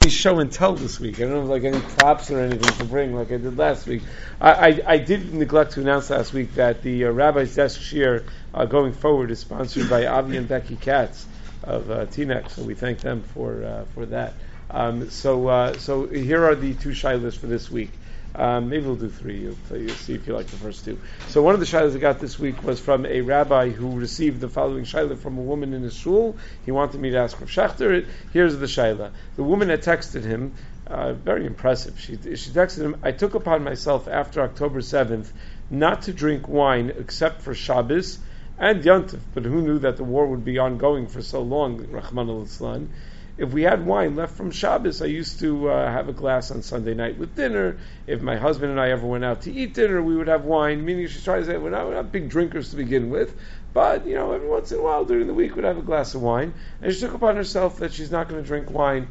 Show and tell this week. I don't have like any props or anything to bring like I did last week. I did neglect to announce last week that the Rabbi's Desk Shir going forward is sponsored by Avi and Becky Katz of Teaneck, so we thank them for that. So here are the two shilas for this week. Maybe we'll do three. You'll see if you like the first two. So one of the shilas I got this week was from a rabbi who received the following shilah from a woman in his shul. He wanted me to ask Rav Schachter. Here's the shilah. The woman had texted him, very impressive. She texted him, I took upon myself after October 7th not to drink wine except for Shabbos and Yontif, but who knew that the war would be ongoing for so long, Rahman al-Islan. If we had wine left from Shabbos, I used to have a glass on Sunday night with dinner. If my husband and I ever went out to eat dinner, we would have wine. Meaning, she's trying to say, we're not big drinkers to begin with, but every once in a while during the week we'd have a glass of wine. And she took upon herself that she's not going to drink wine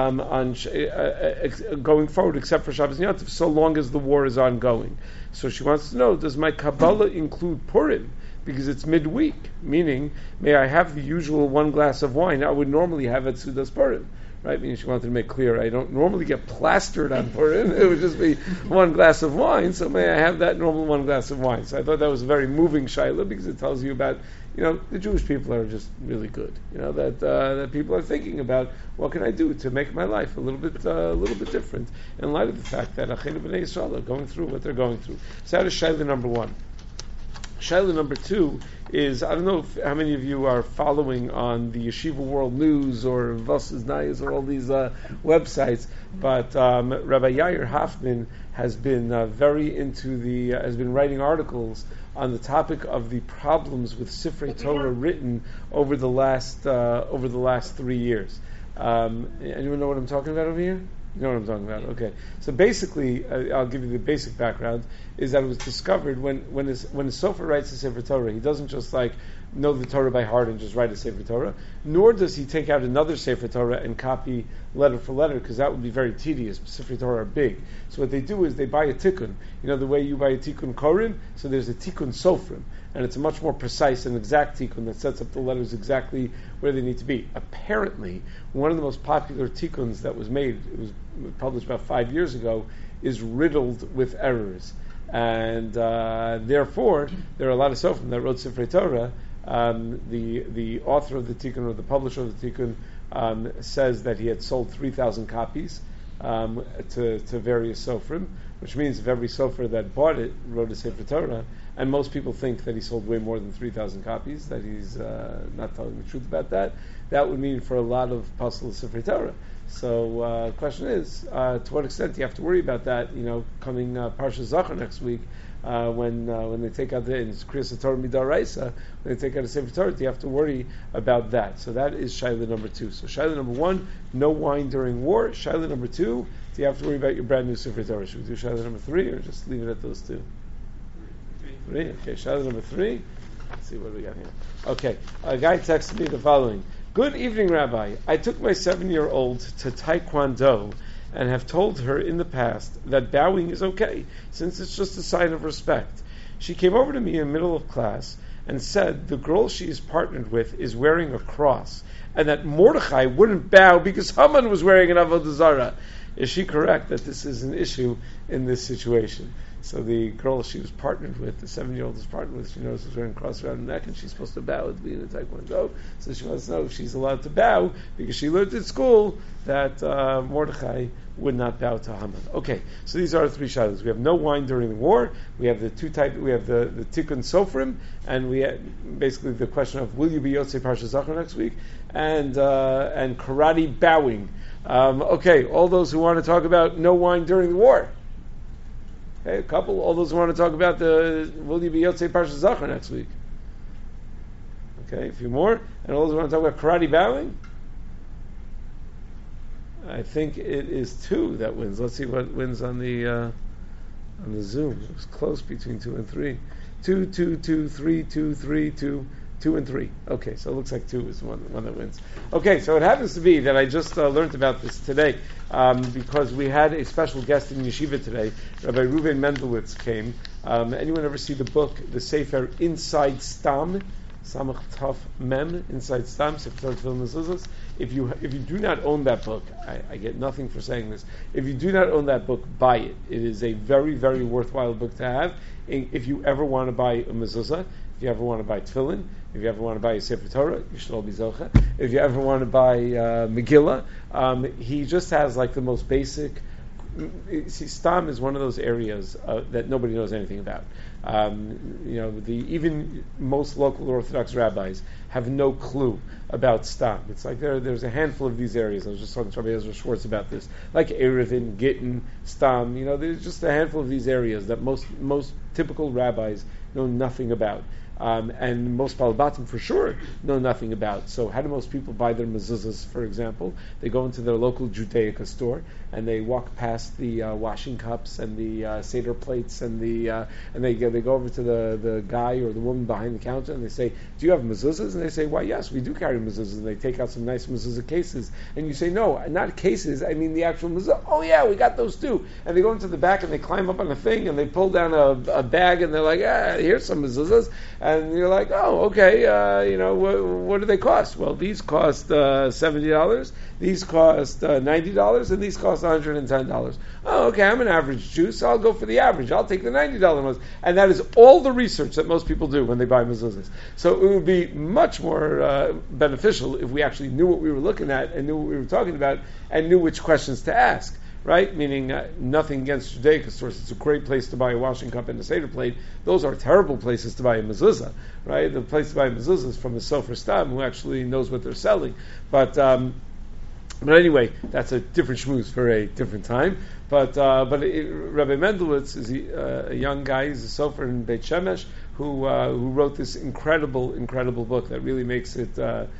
going forward, except for Shabbos and Yom Tov, so long as the war is ongoing. So she wants to know: does my Kabbalah include Purim? Because it's midweek, meaning, may I have the usual one glass of wine I would normally have at Sudas Purim, right? Meaning she wanted to make clear, I don't normally get plastered on Purim, it would just be one glass of wine, so may I have that normal one glass of wine? So I thought that was a very moving shaila, because it tells you about, the Jewish people are just really good, that people are thinking about, what can I do to make my life a little bit different, in light of the fact that Achenu B'nai Yisrael are going through what they're going through. So that is shaila number one. Shaila number two is, I don't know how many of you are following on the Yeshiva World News or Voss's Nayas or all these websites, but Rabbi Yair Hoffman has been has been writing articles on the topic of the problems with Sifrei Torah written over the last 3 years. Anyone know what I'm talking about over here? You know what I'm talking about? Okay. So basically, I'll give you the basic background, is that it was discovered when a Sofer writes a Sefer Torah, he doesn't just know the Torah by heart and just write a Sefer Torah, nor does he take out another Sefer Torah and copy letter for letter, because that would be very tedious. Sefer Torah are big. So what they do is they buy a tikkun. The way you buy a tikkun korim, so there's a tikkun sofrim, and it's a much more precise and exact tikkun that sets up the letters exactly where they need to be. Apparently, one of the most popular tikkuns that was made, it was published about 5 years ago, is riddled with errors. And therefore, there are a lot of sofrim that wrote Sifrei Torah. The author of the tikkun, or the publisher of the tikkun, says that he had sold 3,000 copies to various sofrim, which means if every sofer that bought it wrote a Sefer Torah, and most people think that he sold way more than 3,000 copies, that he's not telling the truth about that, that would mean for a lot of Pasal Sefer Torah. So the question is, to what extent do you have to worry about that, coming Parsha Zachor next week, when they take out it's Kriyas Torah Midaraisa, when they take out a Sefer Torah, do you have to worry about that? So that is shaila number two. So shaila number one, no wine during war. Shaila number two, do you have to worry about your brand new Sefer Torah? Should we do shaila number three, or just leave it at those two? Three? Okay, shaila number three. Let's see what we got here. Okay, a guy texted me the following. Good evening, Rabbi. I took my 7-year-old to Taekwondo and have told her in the past that bowing is okay, since it's just a sign of respect. She came over to me in the middle of class and said the girl she is partnered with is wearing a cross, and that Mordechai wouldn't bow because Haman was wearing an Avodah Zarah. Is she correct that this is an issue in this situation? So the girl she was partnered with, the 7-year-old is partnered with, she knows she's wearing a cross around her neck, and she's supposed to bow at being in Taekwondo. So she wants to know if she's allowed to bow, because she learned at school that Mordechai would not bow to Haman. Okay, so these are the three shadows. We have no wine during the war. We have the Tikkun Sofrim, and we have basically the question of will you be Yotzei Parsha Zachor next week, and karate bowing. Okay, all those who want to talk about no wine during the war. Okay, a couple. All those who want to talk about will you be Yotzei Parsha Zachor next week? Okay, a few more. And all those who want to talk about karate bowing? I think it is 2 that wins. Let's see what wins on the Zoom. It was close between 2 and 3. 2, 2, 2, 3, 2, 3, 2. 2 and 3. Okay, so it looks like 2 is the one that wins. Okay, so it happens to be that I just learned about this today because we had a special guest in Yeshiva today. Rabbi Reuven Mendelowitz came. Anyone ever see the book, the Sefer Inside Stam? Samach Taf Mem inside Stam Sefer Torah Tefillin Mezuzos. If you do not own that book, I get nothing for saying this. If you do not own that book, buy it. It is a very, very worthwhile book to have. If you ever want to buy a mezuzah, if you ever want to buy tefillin, if you ever want to buy a Sefer Torah, you should all be zocha. If you ever want to buy Megillah, he just has like the most basic. See, Stam is one of those areas that nobody knows anything about. Even most local Orthodox rabbis have no clue about Stam. It's like there's a handful of these areas. I was just talking to Rabbi Ezra Schwartz about this, like Erevin, Gittin, Stam. There's just a handful of these areas that most typical rabbis know nothing about. And most Balabatim for sure know nothing about. So how do most people buy their mezuzahs, for example? They go into their local Judaica store and they walk past the washing cups and the Seder plates and they go over to the guy or the woman behind the counter and they say, "Do you have mezuzahs?" And they say, "Why, yes, we do carry mezuzahs." And they take out some nice mezuzah cases. And you say, "No, not cases, I mean the actual mezuzah." "Oh yeah, we got those too." And they go into the back and they climb up on a thing and they pull down a bag and they're like, "Here's some mezuzahs." And you're like, "Oh, okay, what do they cost?" "Well, these cost $70, these cost $90, and these cost $110. "Oh, okay, I'm an average Jew, so I'll go for the average. I'll take the $90 ones." And that is all the research that most people do when they buy mezuzahs. So it would be much more beneficial if we actually knew what we were looking at and knew what we were talking about and knew which questions to ask. Right? Meaning nothing against Judaica stores. It's a great place to buy a washing cup and a Seder plate. Those are terrible places to buy a mezuzah. Right? The place to buy a mezuzah is from a Sofer Stam who actually knows what they're selling. But anyway, that's a different shmooze for a different time. But Rabbi Mendelowitz is a young guy. He's a sofer in Beit Shemesh who wrote this incredible book that really makes it.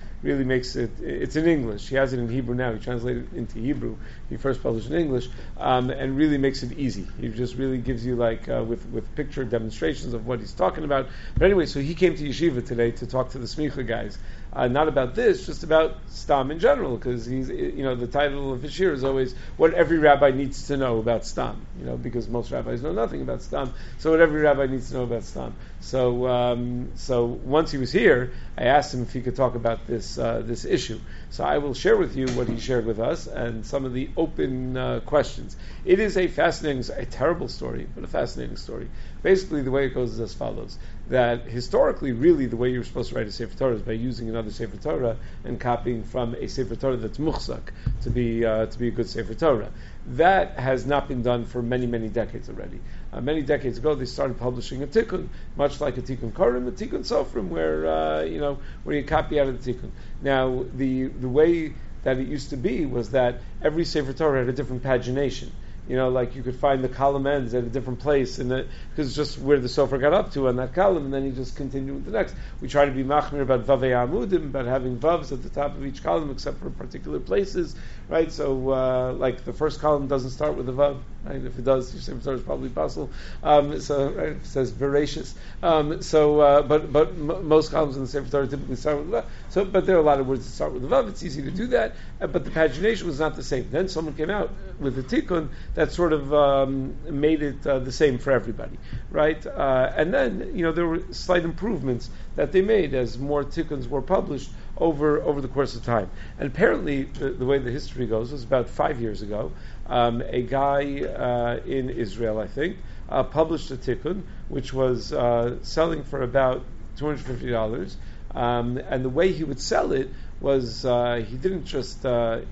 It's in English. He has it in Hebrew now. He translated it into Hebrew. He first published in English, and really makes it easy. He just really gives you with picture demonstrations of what he's talking about. But anyway, so he came to Yeshiva today to talk to the Smicha guys, not about this, just about Stam in general, because he's, the title of his shir is always what every rabbi needs to know about Stam, because most rabbis know nothing about Stam. So what every rabbi needs to know about Stam. So once he was here, I asked him if he could talk about this issue. So I will share with you what he shared with us and some of the open questions. It is a terrible story, but a fascinating story. Basically, the way it goes is as follows: that historically, really, the way you're supposed to write a Sefer Torah is by using another Sefer Torah and copying from a Sefer Torah that's muchzak to be a good Sefer Torah. That has not been done for many, many decades already. Many decades ago, they started publishing a tikkun, much like a tikkun korim, a tikkun sofrim, where you copy out of the tikkun. Now, the way that it used to be was that every Sefer Torah had a different pagination. Like you could find the column ends at a different place, because it's just where the sofer got up to on that column, and then you just continue with the next. We try to be machmir about vavei amudim, about having vavs at the top of each column, except for particular places, right? So, like the first column doesn't start with a vav, right? If it does, your Sefer Torah is probably possible. So right, it says voracious. But most columns in the Sefer Torah typically start with a vav. So, but there are a lot of words that start with a vav. It's easy to do that, but the pagination was not the same. Then someone came out with a tikkun that sort of made it the same for everybody, right? And then, there were slight improvements that they made as more tikkuns were published over the course of time. And apparently, the way the history goes was about 5 years ago, a guy in Israel, I think, published a tikkun which was selling for about $250. And the way he would sell it was he didn't just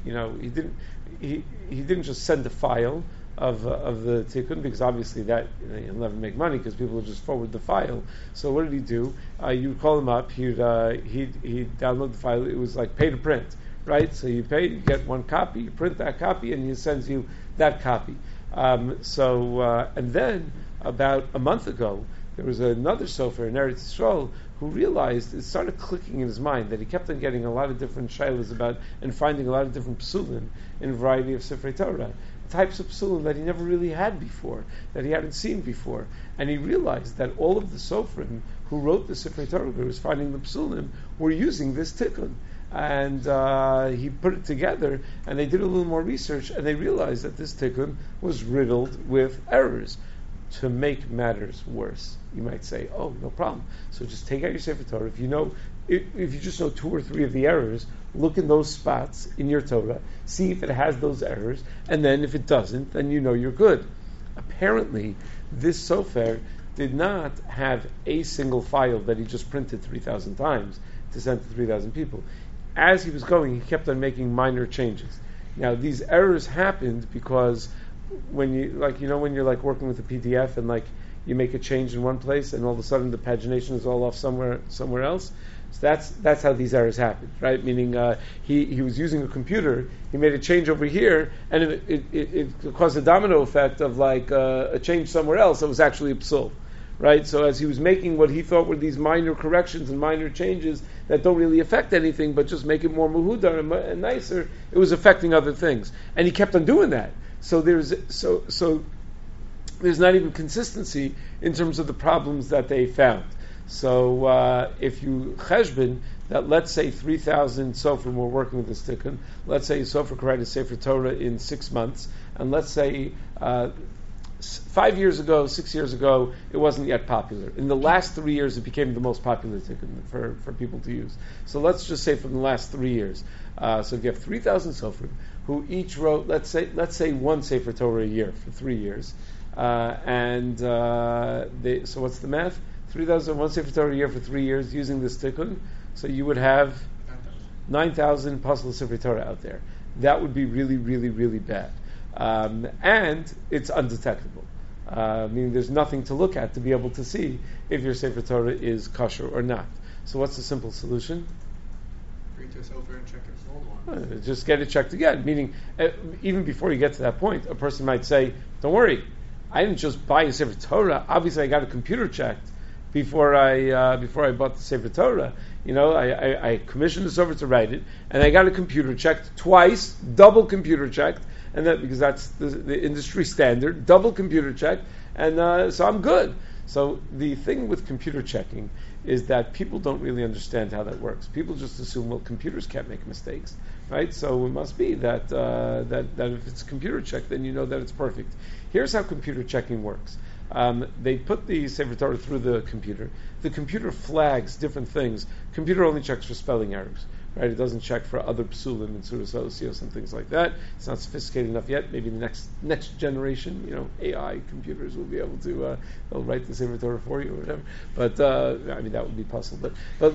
he didn't just send a file of the tikkun, because obviously that he'll never make money because people will just forward the file. So what did he do? You would call him up. He'd download the file. It was like pay to print, right? So you pay, you get one copy, you print that copy, and he sends you that copy. And then about a month ago, there was another sofer in Eretz Yisrael who realized, it started clicking in his mind, that he kept on getting a lot of different shaylas about and finding a lot of different psulim in a variety of Sifrei Torah, types of psulim that he never really had before, that he hadn't seen before. And he realized that all of the sofrim who wrote the Sifrei Torah, who was finding the psulim, were using this tikkun. And he put it together, and they did a little more research, and they realized that this tikkun was riddled with errors. to make matters worse. You might say, oh, no problem. So just take out your Sefer Torah. If you just know 2 or 3 of the errors, look in those spots in your Torah, see if it has those errors, and then if it doesn't, then you know you're good. Apparently, this Sofer did not have a single file that he just printed 3,000 times to send to 3,000 people. As he was going, he kept on making minor changes. Now, these errors happened because when you're like working with a PDF and like you make a change in one place and all of a sudden the pagination is all off somewhere else. So that's how these errors happened, right? Meaning he was using a computer, he made a change over here, and it caused a domino effect of like a change somewhere else that was actually a psul, right? So as he was making what he thought were these minor corrections and minor changes that don't really affect anything, but just make it more muhudar and nicer, it was affecting other things, and he kept on doing that. So there's not even consistency in terms of the problems that they found. So if you cheshbon that, let's say 3,000 Sofrim were working with this tikkun, let's say a Sofer could write a Sefer Torah in 6 months, and let's say 5 years ago, 6 years ago, it wasn't yet popular. In the last 3 years, it became the most popular tikkun for people to use. So let's just say from the last 3 years. So if you have 3,000 Sofrim who each wrote, let's say one Sefer Torah a year for 3 years, so what's the math? 3,000, one Sefer Torah a year for 3 years using this tikkun. So you would have 9,000 Pasal Sefer Torah out there. That would be really, really, really bad. And it's undetectable. Meaning there's nothing to look at to be able to see if your Sefer Torah is kosher or not. So what's the simple solution? Bring to us over and check if it's an old one. Just get it checked again. Meaning, even before you get to that point, a person might say, don't worry, I didn't just buy a Sefer Torah. Obviously, I got a computer checked before I bought the Sefer Torah. I commissioned the Sofer to write it, and I got a computer checked twice, double computer checked, and that because that's the industry standard, double computer checked, and so I'm good. So the thing with computer checking is that people don't really understand how that works. People just assume, well, computers can't make mistakes, right? So it must be that if it's computer checked, then you know that it's perfect. Here's how computer checking works. They put the Sefer Torah through the computer. The computer flags different things. Computer only checks for spelling errors, right? It doesn't check for other psulim and surah osios and things like that. It's not sophisticated enough yet. Maybe the next generation, AI computers will be able to they'll write the Sefer Torah for you or whatever. But that would be possible. But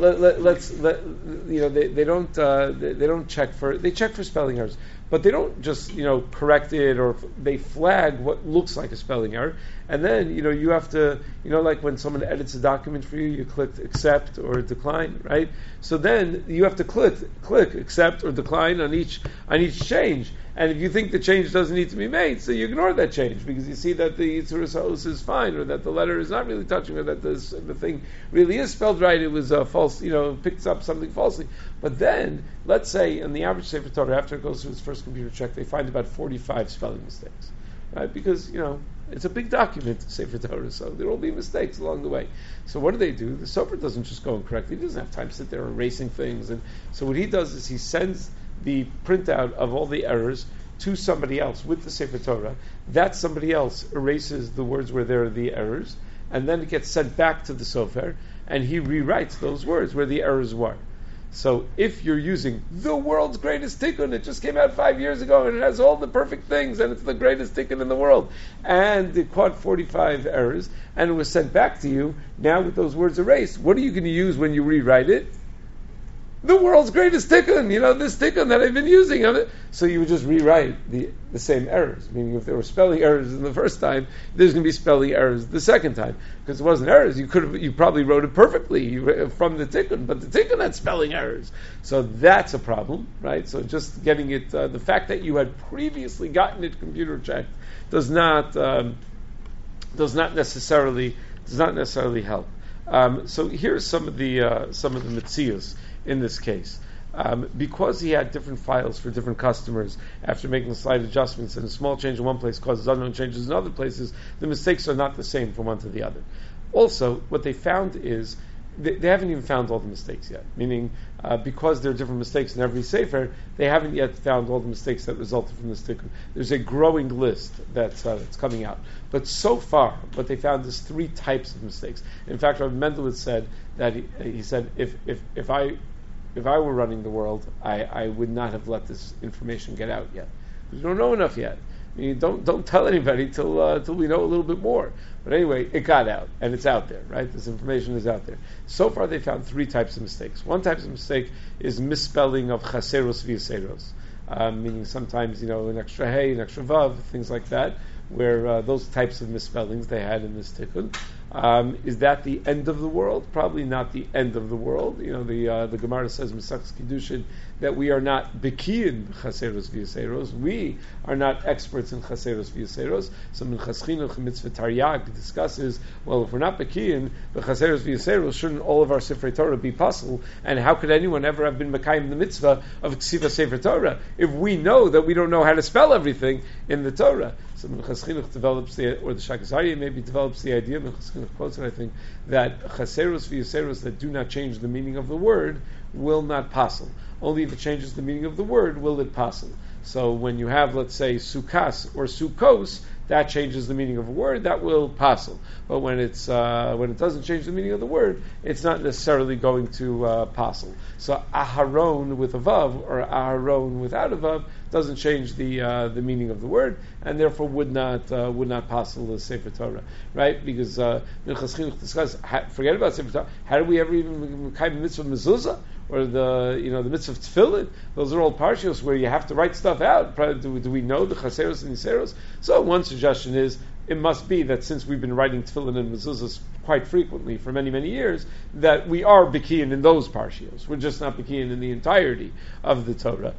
they don't check for, they check for spelling errors. But they don't just, correct it, or they flag what looks like a spelling error. And then, you have to, like when someone edits a document for you, you click accept or decline, right? So then you have to click accept or decline on each change. And if you think the change doesn't need to be made, so you ignore that change because you see that the Yitzhak Ha'os is fine, or that the letter is not really touching, or that the thing really is spelled right, it was false, picks up something falsely. But then, let's say, in the average Sefer Torah, after it goes through its first computer check, they find about 45 spelling mistakes, right? Because, it's a big document, Sefer Torah, so there will be mistakes along the way. So what do? The Sofer doesn't just go and correct it. He doesn't have time to sit there erasing things. And so what he does is he sends the printout of all the errors to somebody else with the Sefer Torah. That somebody else erases the words where there are the errors, and then it gets sent back to the Sofer, and he rewrites those words where the errors were. So if you're using the world's greatest tikkun, it just came out 5 years ago, and it has all the perfect things, and it's the greatest tikkun in the world, and it caught 45 errors, and it was sent back to you, now with those words erased, what are you going to use when you rewrite it? The world's greatest tikkun, this tikkun that I've been using. So you would just rewrite the same errors. Meaning if there were spelling errors in the first time, there's going to be spelling errors the second time. Because it wasn't errors. You probably wrote it perfectly from the tikkun, but the tikkun had spelling errors. So that's a problem, right? So just getting it, the fact that you had previously gotten it computer checked does not necessarily help. So here's some of the metzios in this case. Because he had different files for different customers, after making slight adjustments, and a small change in one place causes unknown changes in other places, the mistakes are not the same from one to the other. Also, what they found is they haven't even found all the mistakes yet. Meaning, because there are different mistakes in every sefer, they haven't yet found all the mistakes that resulted from this tikkun. There's a growing list that's coming out. But so far, what they found is 3 types of mistakes. In fact, Rabbi Mendelowitz said that he said if I were running the world, I would not have let this information get out yet. We don't know enough yet. I mean, don't tell anybody till we know a little bit more. But anyway, it got out, and it's out there, right? This information is out there. So far, they found 3 types of mistakes. One type of mistake is misspelling of chaseros v'yaseros, meaning sometimes, an extra hey, an extra vav, things like that, where those types of misspellings they had in this tikkun. Is that the end of the world? Probably not the end of the world. The Gemara says, Mesachas Kiddushin, that we are not bekiyin chaseros v'yaseros. We are not experts in chaseros v'yaseros. So Minchas Chinuch Mitzvah Taryag discusses, well, if we're not bekiyin the chaseros v'yaseros, shouldn't all of our Sifrei Torah be possible? And how could anyone ever have been mekayim the mitzvah of Ksiva Sefer Torah if we know that we don't know how to spell everything in the Torah? So Minchas Chinuch develops the Shakas Aryeh maybe develops the idea, Minchas Chinuch quotes it, I think, that chaseros v'yaseros that do not change the meaning of the word will not passel. Only if it changes the meaning of the word will it passel. So when you have, let's say, sukas or sukos, that changes the meaning of a word, that will passel. But when it doesn't change the meaning of the word, it's not necessarily going to passel. So aharon with a vav or aharon without a vav doesn't change the meaning of the word, and therefore would not passel the Sefer Torah, right? Because Minchas Chinuch discuss, forget about Sefer Torah. How do we ever even kind of mitzvah mezuzah? Or the mitzvah of tefillin, those are all parshios where you have to write stuff out. Do we know the chaseros and yiseros? So one suggestion is, it must be that since we've been writing tefillin and mezuzahs quite frequently for many, many years, that we are bekiyin in those parshios. We're just not bekiyin in the entirety of the Torah.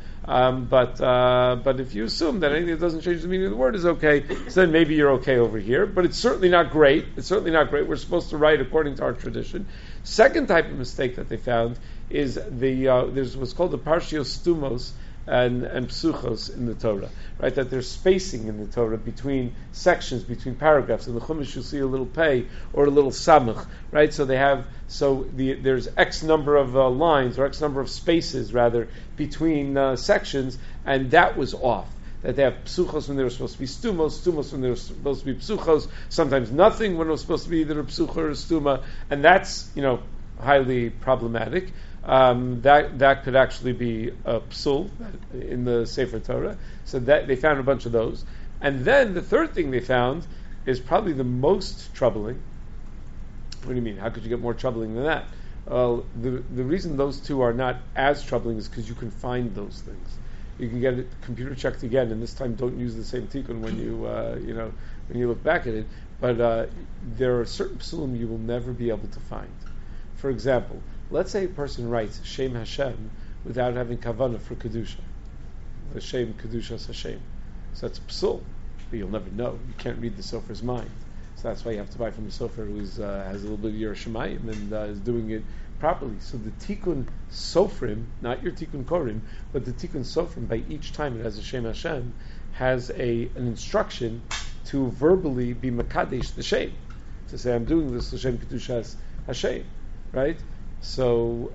But if you assume that anything that doesn't change the meaning of the word is okay, so then maybe you're okay over here. But it's certainly not great. It's certainly not great. We're supposed to write according to our tradition. Second type of mistake that they found is there's what's called the parshios stumos and psuchos in the Torah, right? That there's spacing in the Torah between sections, between paragraphs. In the Chumash, you'll see a little pei or a little samach, right? So there's X number of lines or X number of spaces rather between sections, and that was off. That they have psuchos when they were supposed to be stumos when they were supposed to be psuchos, sometimes nothing when it was supposed to be either a psucha or a stuma, and that's highly problematic. That could actually be a psul in the Sefer Torah. So that they found a bunch of those. And then the third thing they found is probably the most troubling. What do you mean? How could you get more troubling than that? Well, the reason those two are not as troubling is because you can find those things. You can get it computer checked again, and this time don't use the same tikkun when you look back at it. But there are certain psulim you will never be able to find. For example, let's say a person writes Shem Hashem without having kavanah for kedusha, the Shem kedushas Hashem. So that's psul, but you'll never know. You can't read the sofer's mind. So that's why you have to buy from a sofer who has a little bit of Yerushalayim and is doing it properly. So the tikkun sofrim, not your tikkun korim, but the tikkun sofrim, by each time it has a Shem Hashem, has an instruction to verbally be makadesh the Shem, to say I'm doing this Shem kedushas Hashem, right? So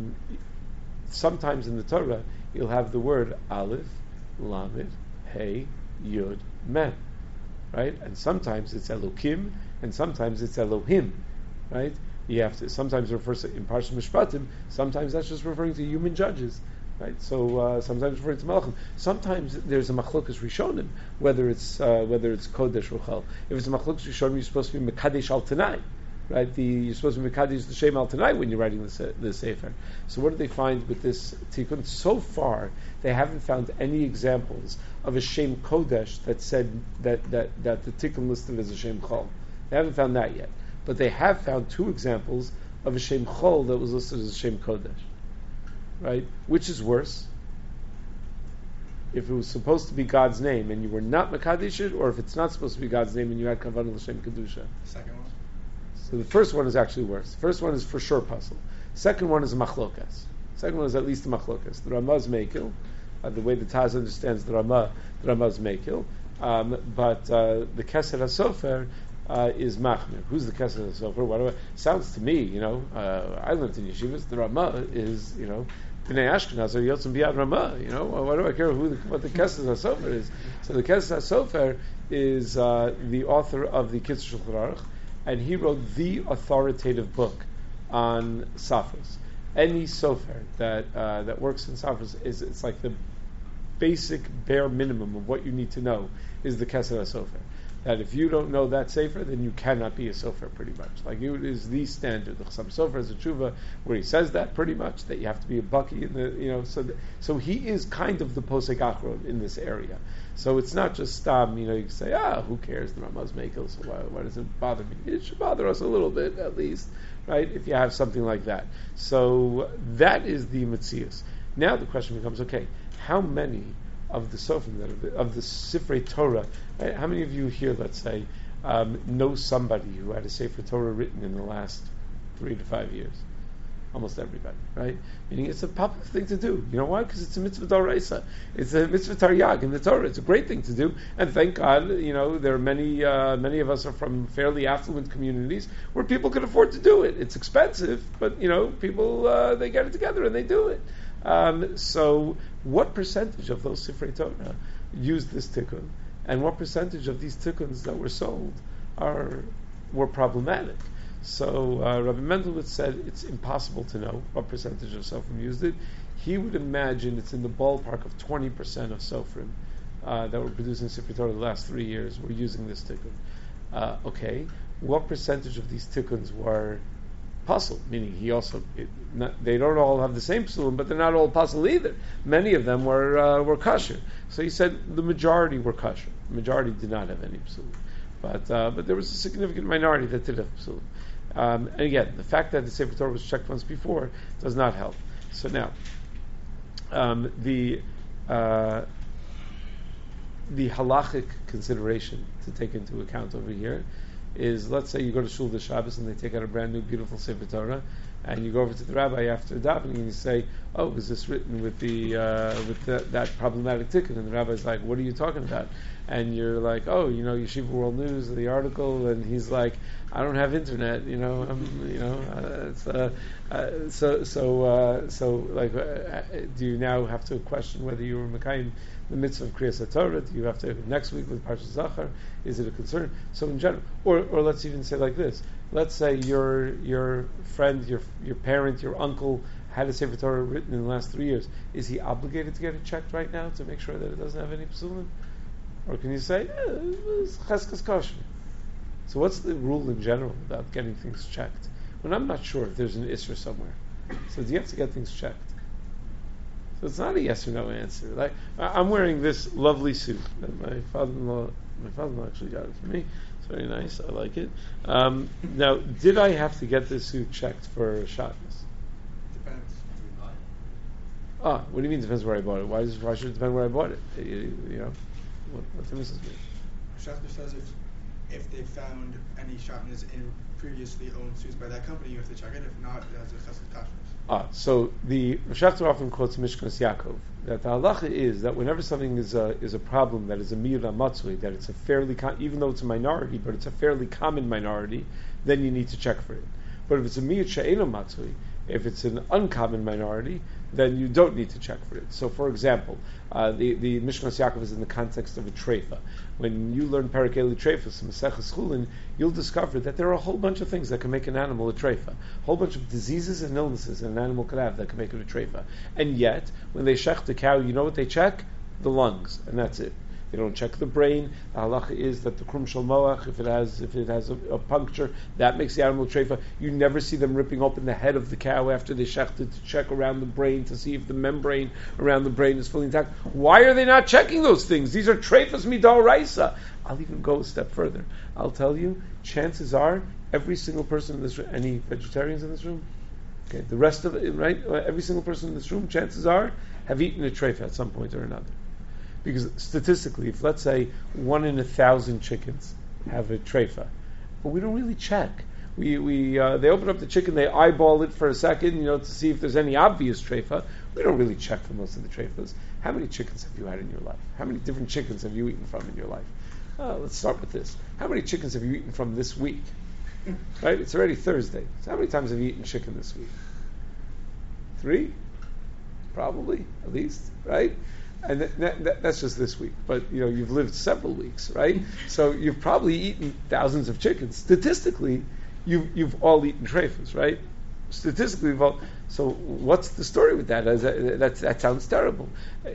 sometimes in the Torah you'll have the word Aleph, Lamed, Hey, Yud, Mem, right? And sometimes it's Elokim, and sometimes it's Elohim, right? You have to sometimes refers to in Parshat Mishpatim. Sometimes that's just referring to human judges, right? So sometimes referring to Malachim. Sometimes there's a Machlokas Rishonim, whether it's Kodesh or Chal. If it's a Machlokas Rishonim, you're supposed to be Mekadesh Al Tanai. Right, you're supposed to be Mekadesh the Shem Al Tanai when you're writing the Sefer. So what do they find with this tikkun? So far, they haven't found any examples of a Shem Kodesh that said that the tikkun listed as a Shem Chol. They haven't found that yet. But they have found 2 examples of a Shem Chol that was listed as a Shem Kodesh. Right? Which is worse? If it was supposed to be God's name and you were not Mekadesh it, or if it's not supposed to be God's name and you had Kavanah L'Shem Kedusha? Second one. So the first one is actually worse. The first one is for sure puzzle. Second one is a machlokas. Second one is at least a machlokas. The Ramah is mekil. The way the Taz understands the Ramah is mekil. But the Keser HaSofer is machmir. Who's the kesser sofer? Sounds to me, I learned in yeshivas. The Ramah is, Bnei Ashkenaz are yotzim biyad Ramah. Why do I care what the kesser sofer is? So the kesser sofer is the author of the Kitzur Shulchan Aruch, and he wrote the authoritative book on Safras. Any sofer that works in Safras it's like the basic bare minimum of what you need to know is the Kesser HaSofer. That if you don't know that sefer, then you cannot be a sofer, pretty much. Like it is the standard. The Chassam Sofer is a tshuva where he says that pretty much, that you have to be a baki in the, so he is kind of the posek achrod in this area. So it's not just you can say, who cares, the Ramaz Mekel, so why does it bother me? It should bother us a little bit, at least, right, if you have something like that. So that is the Metzias. Now the question becomes, okay, how many of the Sofim, of the Sifrei Torah, right, how many of you here, let's say, know somebody who had a Sefer Torah written in the last 3 to 5 years? Almost everybody, right? Meaning it's a popular thing to do. You know why? Because it's a mitzvah d'oraisa. It's a mitzvah taryag in the Torah. It's a great thing to do, and thank God, there are many of us are from fairly affluent communities where people can afford to do it. It's expensive, but people they get it together and they do it. So, what percentage of those Sifrei Torah used this tikkun, and what percentage of these tikkuns that were sold were problematic? So Rabbi Mendelowitz said it's impossible to know what percentage of Sofrim used it. He would imagine it's in the ballpark of 20% of Sofrim that were producing Sifrei Torah the last 3 years were using this tikkun. Okay, what percentage of these tikkuns were pasul? Meaning they don't all have the same psulim, but they're not all pasul either. Many of them were kosher. So he said the majority were kosher. The majority did not have any psulim. But there was a significant minority that did have psulim. And again, the fact that the Sefer Torah was checked once before does not help. So now, the halachic consideration to take into account over here is, let's say you go to Shul the Shabbos and they take out a brand new beautiful Sefer Torah, and you go over to the rabbi after davening and you say, "Oh, is this written with that problematic tikkun?" And the rabbi's like, "What are you talking about?" And you're like, "Oh, Yeshiva World News, the article," and he's like, "I don't have internet, do you now have to question whether you were Mekayim the mitzvah of Kriyas HaTorah? Do you have to next week with Parshas Zachar? Is it a concern?" So in general, or let's even say like this: let's say your friend, your parent, your uncle had a Sefer Torah written in the last 3 years. Is he obligated to get it checked right now to make sure that it doesn't have any psulim? Or can you say, it was cheskas kosher? So what's the rule in general about getting things checked? When I'm not sure if there's an isra somewhere. So do you have to get things checked? So it's not a yes or no answer. Like, I'm wearing this lovely suit that my father-in-law actually got it for me. It's very nice. I like it. Now, did I have to get this suit checked for Shabbos? Depends. What do you mean depends where I bought it? Why should it depend where I bought it? What's the missus mean? Shafter says if they found any shatnez in previously owned suits by that company, you have to check it. If not, it has a chesed kashrus. So the Shafter often quotes Mishkas Yaakov that the halacha is that whenever something is a problem that is a miyud matzui, that it's a fairly even though it's a minority, but it's a fairly common minority, then you need to check for it. But if it's a miyud she'eno matzui, if it's an uncommon minority, then you don't need to check for it. So, for example, the Mishkas Yaakov is in the context of a treifa. When you learn Perek Eli Treifas in Maseches Chulin, you'll discover that there are a whole bunch of things that can make an animal a treifa. A whole bunch of diseases and illnesses an animal could have that can make it a treifa. And yet, when they shech the cow, you know what they check? The lungs, and that's it. They don't check the brain. The halacha is that the krum shel moach, if it has a puncture, that makes the animal treifa. You never see them ripping open the head of the cow after they shechted to check around the brain to see if the membrane around the brain is fully intact. Why are they not checking those things? These are treifas midaraisa. I'll even go a step further. I'll tell you, chances are every single person in this room, any vegetarians in this room? Okay, the rest of it, right? Every single person in this room, chances are, have eaten a treifa at some point or another. Because statistically, if let's say 1 in 1,000 chickens have a treifa, but we don't really check. They open up the chicken, they eyeball it for a second, to see if there's any obvious treifa. We don't really check for most of the treifas. How many chickens have you had in your life? How many different chickens have you eaten from in your life? let's start with this. How many chickens have you eaten from this week? Right? It's already Thursday. So how many times have you eaten chicken this week? 3? Probably, at least, right? And that's just this week. But, you've lived several weeks, right? So you've probably eaten thousands of chickens. Statistically, you've all eaten treifas, right? Statistically, so what's the story with that? That sounds terrible.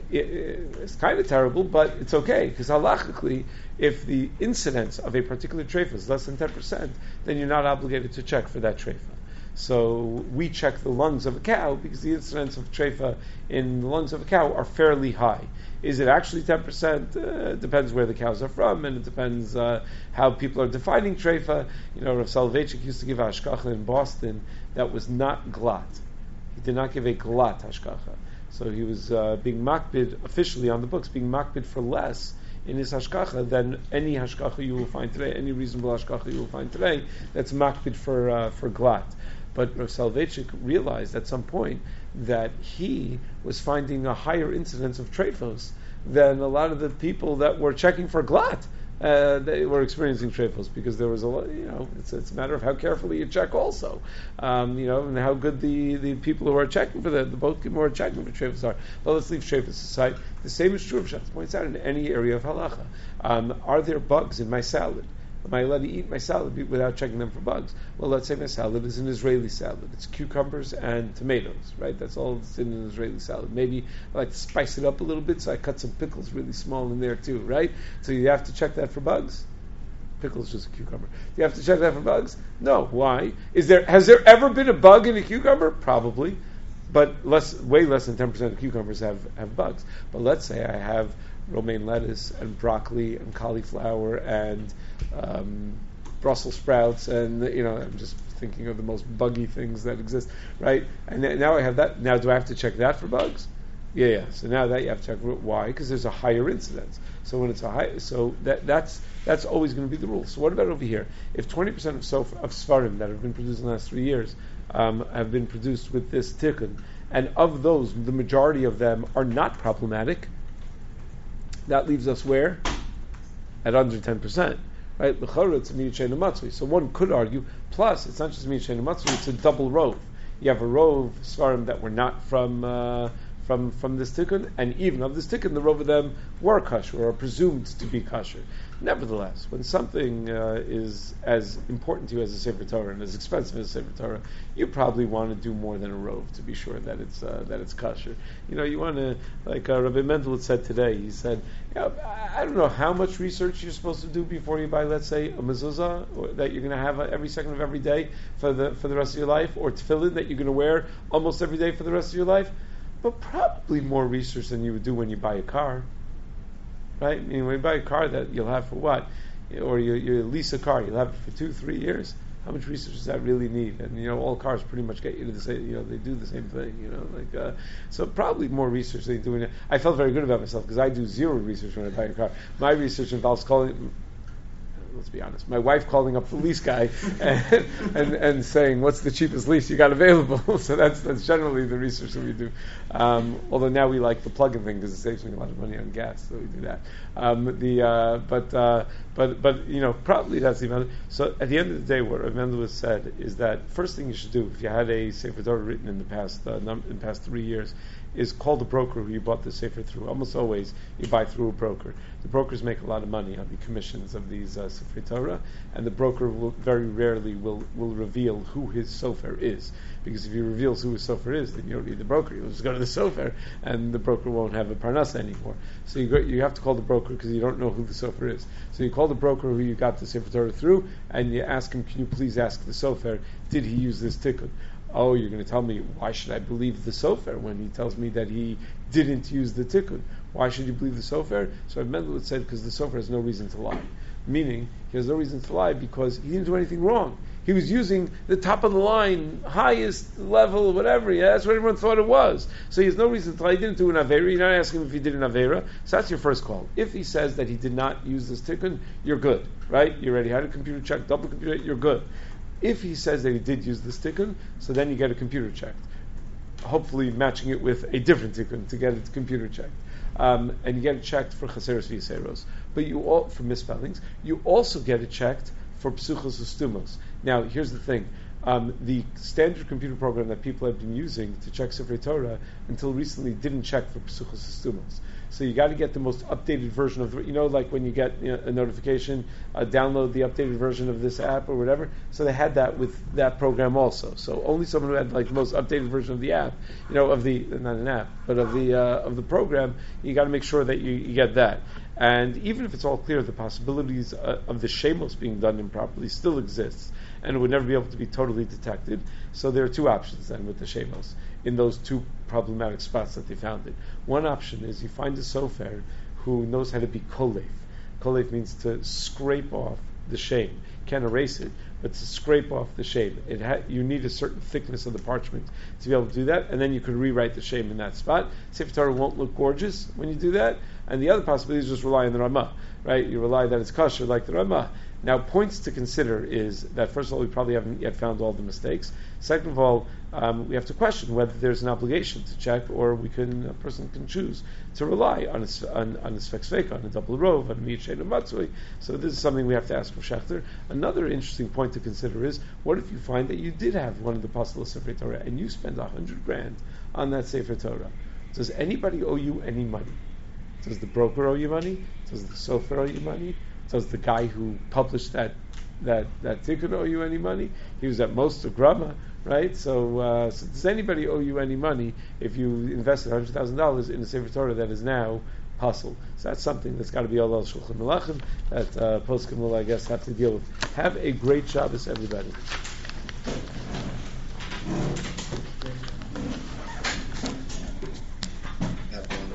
It's kind of terrible, but it's okay, because halachically, if the incidence of a particular treifa is less than 10%, then you're not obligated to check for that treifa. So we check the lungs of a cow because the incidence of treifa in the lungs of a cow are fairly high. Is it actually 10%? It depends where the cows are from, and it depends how people are defining treifa. Rav Soloveitchik used to give a hashkacha in Boston that was not glat. He did not give a glat hashkacha. So he was being makbid officially on the books, being makbid for less in his hashkacha than any hashkacha you will find today, any reasonable hashkacha you will find today that's makbid for glat. But Rav Soloveitchik realized at some point that he was finding a higher incidence of treifos than a lot of the people that were checking for glat. They were experiencing treifos because there was a lot, it's a matter of how carefully you check also, and how good the people who are checking for the both people who are checking for treifos are. Well, let's leave treifos aside. The same is true of Shas points out in any area of halacha. Are there bugs in my salad? Am I allowed to eat my salad without checking them for bugs? Well, let's say my salad is an Israeli salad. It's cucumbers and tomatoes, right? That's all that's in an Israeli salad. Maybe I like to spice it up a little bit, so I cut some pickles really small in there too, right? So you have to check that for bugs? Pickle is just a cucumber. You have to check that for bugs? No. Why? Has there ever been a bug in a cucumber? Probably. But way less than 10% of cucumbers have bugs. But let's say I have romaine lettuce and broccoli and cauliflower and Brussels sprouts, and I'm just thinking of the most buggy things that exist, right? And now I have that. Now do I have to check that for bugs? Yeah. So now that you have to check for why? Because there's a higher incidence. So when it's a high, so that's always going to be the rule. So what about over here? If 20% of Sfarim that have been produced in the last 3 years have been produced with this tikkun, and of those, the majority of them are not problematic, that leaves us where? At under 10%. Right? So one could argue, plus it's not just Miyad Matzui, it's a double rove. You have a rove Svarim that were not from this tikkun, and even of this tikkun, the rove of them were kosher, or are presumed to be kosher. Nevertheless, when something is as important to you as a Sefer Torah and as expensive as a Sefer Torah, you probably want to do more than a rove to be sure that it's kosher. You want to, like Rabbi Mendel said today. He said, I don't know how much research you're supposed to do before you buy, let's say, a mezuzah that you're going to have every second of every day for the rest of your life, or tefillin that you're going to wear almost every day for the rest of your life. But probably more research than you would do when you buy a car. Right? When you buy a car that you'll have for what? Or you lease a car, you'll have it for 2-3 years. How much research does that really need? And all cars pretty much get you to the same. They do the same thing. So probably more research than doing it. I felt very good about myself because I do zero research when I buy a car. My research involves calling. Let's be honest. My wife calling up the lease guy and saying, "What's the cheapest lease you got available?" So that's generally the research that we do. Although now we like the plug-in thing because it saves me a lot of money on gas, so we do that. But probably that's the amount. So at the end of the day, what Rav Mendel said is that first thing you should do if you had a Sefer Torah written in the past 3 years is call the broker who you bought the Sefer through. Almost always you buy through a broker. The brokers make a lot of money on the commissions of these Sefer Torah, and the broker will very rarely will reveal who his sofer is. Because if he reveals who his sofer is, then you don't need the broker. You'll just go to the sofer, and the broker won't have a parnasa anymore. So you have to call the broker because you don't know who the sofer is. So you call the broker who you got the Sefer Torah through, and you ask him, can you please ask the sofer, did he use this tikkun? Oh, you're going to tell me, why should I believe the sofer when he tells me that he didn't use the tikkun? Why should you believe the sofer? So Mendel said, because the sofer has no reason to lie. Meaning, he has no reason to lie because he didn't do anything wrong. He was using the top of the line, highest level, whatever. Yeah, that's what everyone thought it was. So he has no reason to lie. He didn't do an Avera. You're not asking him if he did an Avera. So that's your first call. If he says that he did not use this tikkun, you're good, right? You already had a computer check, double computer, you're good. If he says that he did use this tikkun, so then you get a computer checked. Hopefully matching it with a different tikkun to get it computer checked. and you get it checked for chaseros v'yiseros. But you all for misspellings. You also get it checked for psuchos ustumos. Now, here's the thing. The standard computer program that people have been using to check Sefer Torah until recently didn't check for psuchos ustumos. So you got to get the most updated version of like when you get a notification, download the updated version of this app or whatever. So they had that with that program also. So only someone who had like the most updated version of the app, of the not an app, but of the program, you got to make sure that you get that. And even if it's all clear, the possibilities of the shemos being done improperly still exists, and it would never be able to be totally detected. So there are two options then with the shemos in those two problematic spots that they found it. One option is you find a sofer who knows how to be kolef. Kolef means to scrape off the shame. Can't erase it, but to scrape off the shame. You need a certain thickness of the parchment to be able to do that, and then you could rewrite the shame in that spot. Sefer Torah won't look gorgeous when you do that, and the other possibility is just rely on the Ramah, right? You rely that it's kosher like the Ramah. Now, points to consider is that, first of all, we probably haven't yet found all the mistakes. Second of all, we have to question whether there's an obligation to check, or a person can choose to rely on a sfek, on a double rove, on a miyat and matzui. So this is something we have to ask for Shechter. Another interesting point to consider is, what if you find that you did have one of the Pasal of Sefer Torah, and you spend $100,000 on that Sefer Torah? Does anybody owe you any money? Does the broker owe you money? Does the sofer owe you money? Does the guy who published that tikkun owe you any money? He was at most a grama, right? So does anybody owe you any money if you invested $100,000 in a Sefer Torah that is now puzzle? So that's something that's got to be all Shulchan Melachim that poskim will, I guess, have to deal with. Have a great Shabbos, everybody.